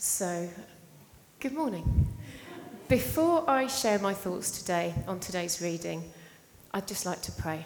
So, good morning. Before I share my thoughts today on today's reading, I'd just like to pray.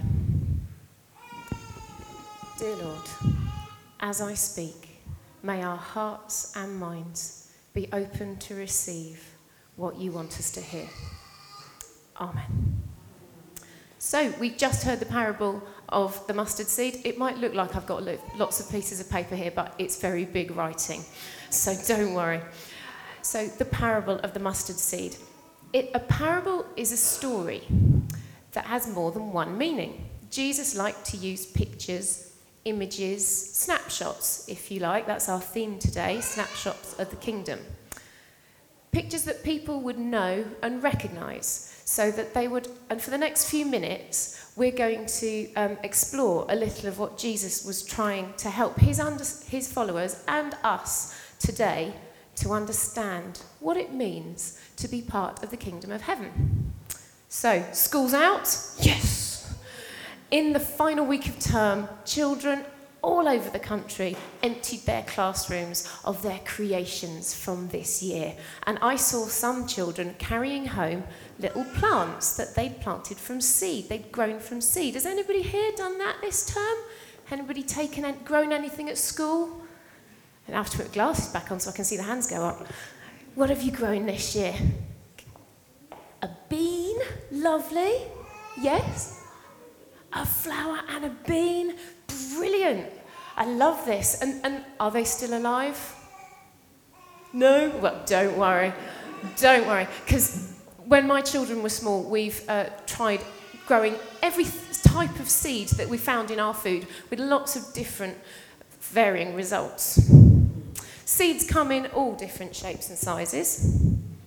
Dear Lord, as I speak, may our hearts and minds be open to receive what you want us to hear. Amen. So, we've just heard the parable of the mustard seed. It might look like I've got lots of pieces of paper here, but it's very big writing, so don't worry. So, the parable of the mustard seed. A parable is a story that has more than one meaning. Jesus liked to use pictures, images, snapshots, if you like. That's our theme today, snapshots of the kingdom. Pictures that people would know and recognise, so that they would, and for the next few minutes, we're going to explore a little of what Jesus was trying to help his followers and us today to understand what it means to be part of the kingdom of heaven. So, school's out? Yes! In the final week of term, children all over the country emptied their classrooms of their creations from this year. And I saw some children carrying home little plants that they'd planted from seed. They'd grown from seed. Has anybody here done that this term? Anybody grown anything at school? And I have to put my glasses back on so I can see the hands go up. What have you grown this year? A bean? Lovely. Yes? A flower and a bean? Brilliant. I love this. And are they still alive? No? Well, don't worry. Don't worry. Because when my children were small, we've tried growing every type of seed that we found in our food with lots of different varying results. Seeds come in all different shapes and sizes.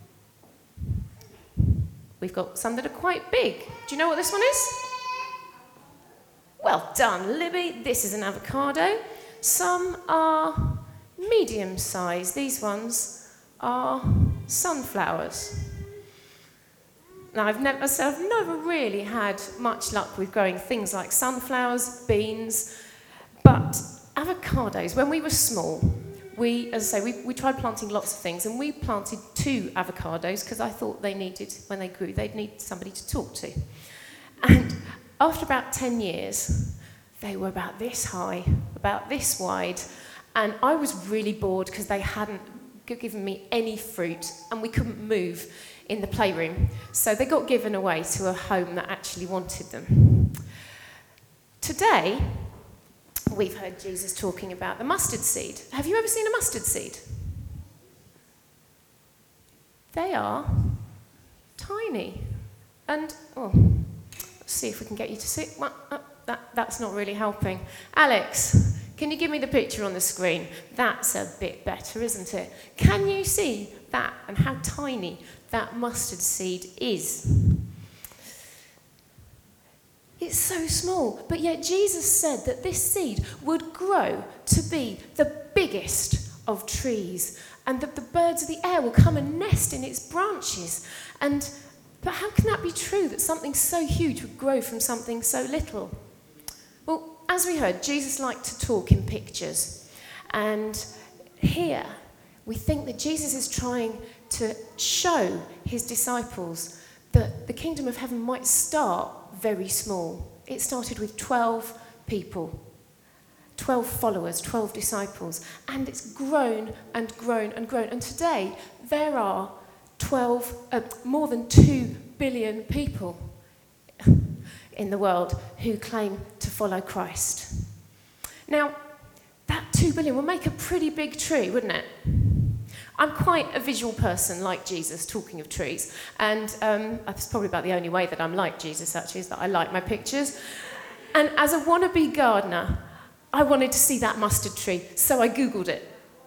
We've got some that are quite big. Do you know what this one is? Well done, Libby. This is an avocado. Some are medium size. These ones are sunflowers. Now, I've never really had much luck with growing things like sunflowers, beans, but avocados, when we were small, we tried planting lots of things, and we planted 2 avocados because I thought when they grew, they'd need somebody to talk to. And after about 10 years, they were about this high, about this wide, and I was really bored because they hadn't given me any fruit, and we couldn't move in the playroom. So they got given away to a home that actually wanted them. Today, we've heard Jesus talking about the mustard seed. Have you ever seen a mustard seed? They are tiny. And, let's see if we can get you to see. Well, that's not really helping. Alex, can you give me the picture on the screen? That's a bit better, isn't it? Can you see that and how tiny that mustard seed is? It's so small, but yet Jesus said that this seed would grow to be the biggest of trees, and that the birds of the air will come and nest in its branches. But how can that be true, that something so huge would grow from something so little? Well, as we heard, Jesus liked to talk in pictures. And here, we think that Jesus is trying to show his disciples that the kingdom of heaven might start very small. It started with 12 people, 12 followers, 12 disciples, and it's grown and grown and grown. And today, there are more than 2 billion people in the world who claim to follow Christ. Now, that 2 billion will make a pretty big tree, wouldn't it? I'm quite a visual person, like Jesus, talking of trees. And that's probably about the only way that I'm like Jesus, actually, is that I like my pictures. And as a wannabe gardener, I wanted to see that mustard tree, so I Googled it.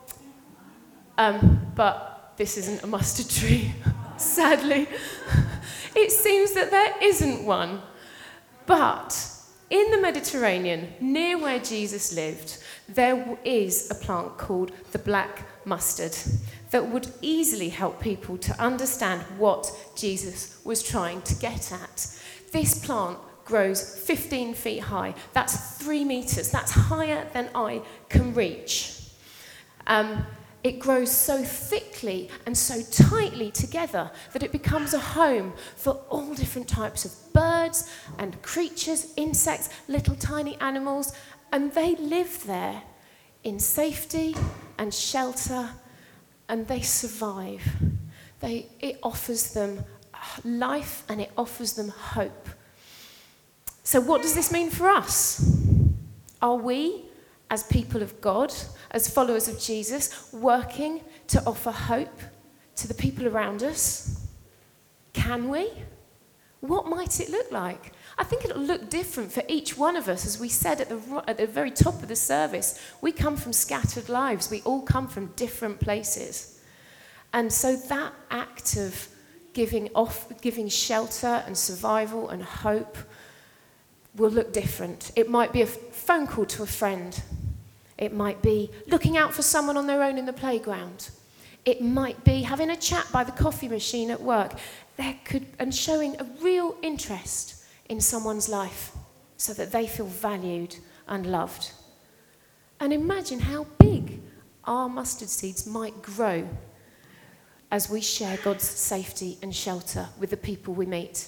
But this isn't a mustard tree, sadly. It seems that there isn't one. But in the Mediterranean, near where Jesus lived, there is a plant called the black mustard that would easily help people to understand what Jesus was trying to get at. This plant grows 15 feet high. That's 3 meters. That's higher than I can reach. it grows so thickly and so tightly together that it becomes a home for all different types of birds and creatures, insects, little tiny animals, and they live there in safety and shelter, and they survive. It offers them life and it offers them hope. So what does this mean for us? Are we, as people of God, as followers of Jesus, working to offer hope to the people around us? Can we? What might it look like? I think it'll look different for each one of us. As we said at the very top of the service, we come from scattered lives. We all come from different places. And so that act of giving shelter and survival and hope will look different. It might be a phone call to a friend. It might be looking out for someone on their own in the playground. It might be having a chat by the coffee machine at work. And showing a real interest in someone's life so that they feel valued and loved. And imagine how big our mustard seeds might grow as we share God's safety and shelter with the people we meet.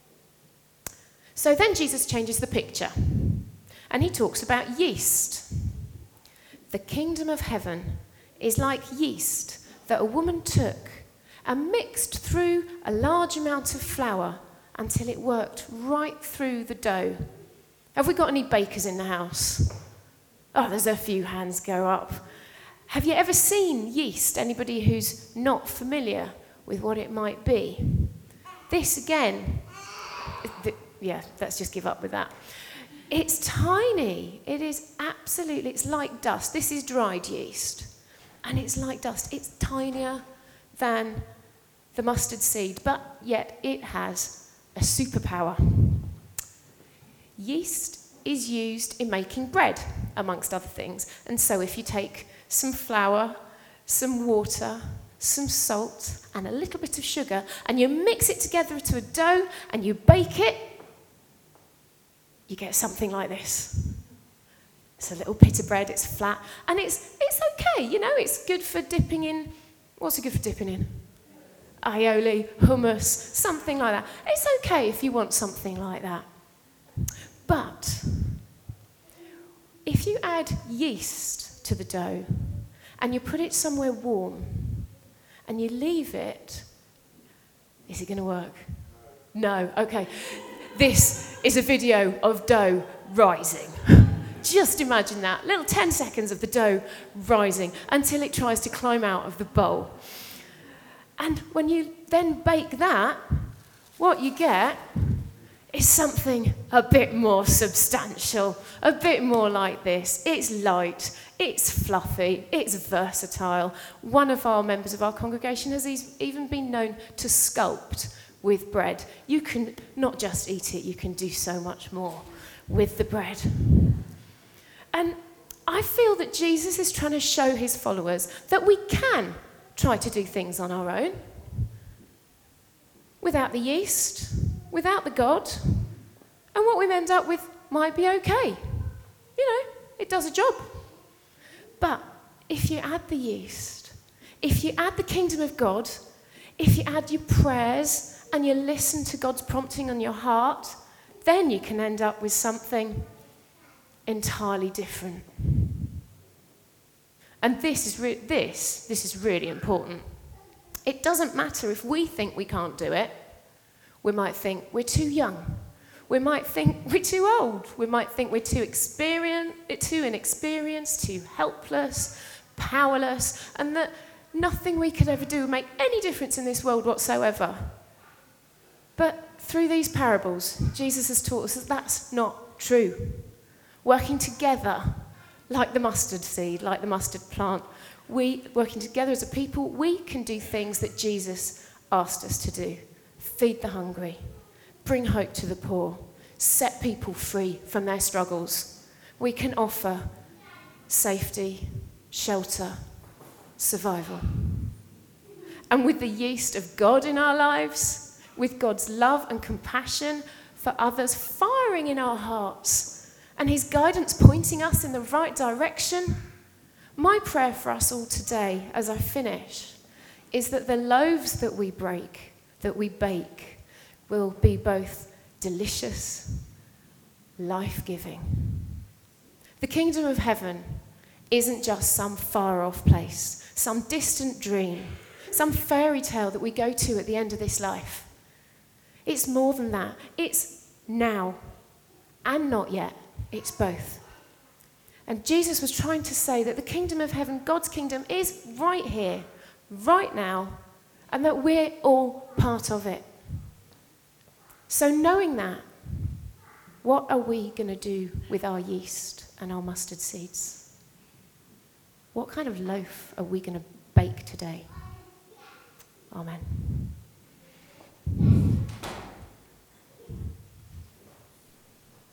So then Jesus changes the picture, and he talks about yeast. The kingdom of heaven is like yeast that a woman took and mixed through a large amount of flour until it worked right through the dough. Have we got any bakers in the house? Oh, there's a few hands go up. Have you ever seen yeast? Anybody who's not familiar with what it might be? This again, let's just give up with that. It's tiny. It is absolutely, it's like dust. This is dried yeast, and it's like dust. It's tinier than the mustard seed, but yet it has a superpower. Yeast is used in making bread, amongst other things. And so if you take some flour, some water, some salt, and a little bit of sugar, and you mix it together to a dough, and you bake it, you get something like this. It's a little bit of bread, it's flat, and it's okay, it's good for dipping in. What's it good for dipping in? Aioli, hummus, something like that. It's okay if you want something like that. But if you add yeast to the dough and you put it somewhere warm and you leave it, is it going to work? No, okay. This is a video of dough rising. Just imagine that, little 10 seconds of the dough rising until it tries to climb out of the bowl. And when you then bake that, what you get is something a bit more substantial, a bit more like this. It's light, it's fluffy, it's versatile. One of our members of our congregation has even been known to sculpt with bread. You can not just eat it, you can do so much more with the bread. And I feel that Jesus is trying to show his followers that we can try to do things on our own, without the yeast, without the God, and what we end up with might be okay. It does a job. But if you add the yeast, if you add the kingdom of God, if you add your prayers and you listen to God's prompting on your heart, then you can end up with something entirely different. And this is really important. It doesn't matter if we think we can't do it. We might think we're too young. We might think we're too old. We might think we're too inexperienced, too helpless, powerless, and that nothing we could ever do would make any difference in this world whatsoever. But through these parables, Jesus has taught us that that's not true. Working together, like the mustard seed, like the mustard plant, working together as a people, we can do things that Jesus asked us to do. Feed the hungry, bring hope to the poor, set people free from their struggles. We can offer safety, shelter, survival. And with the yeast of God in our lives, with God's love and compassion for others firing in our hearts, and his guidance pointing us in the right direction, My prayer for us all today, as I finish, is that the loaves that we break, that we bake, will be both delicious, life-giving. The kingdom of heaven isn't just some far-off place, some distant dream, some fairy tale that we go to at the end of this life. It's more than that. It's now and not yet. It's both. And Jesus was trying to say that the kingdom of heaven, God's kingdom, is right here, right now, and that we're all part of it. So knowing that, what are we going to do with our yeast and our mustard seeds? What kind of loaf are we going to bake today? Amen.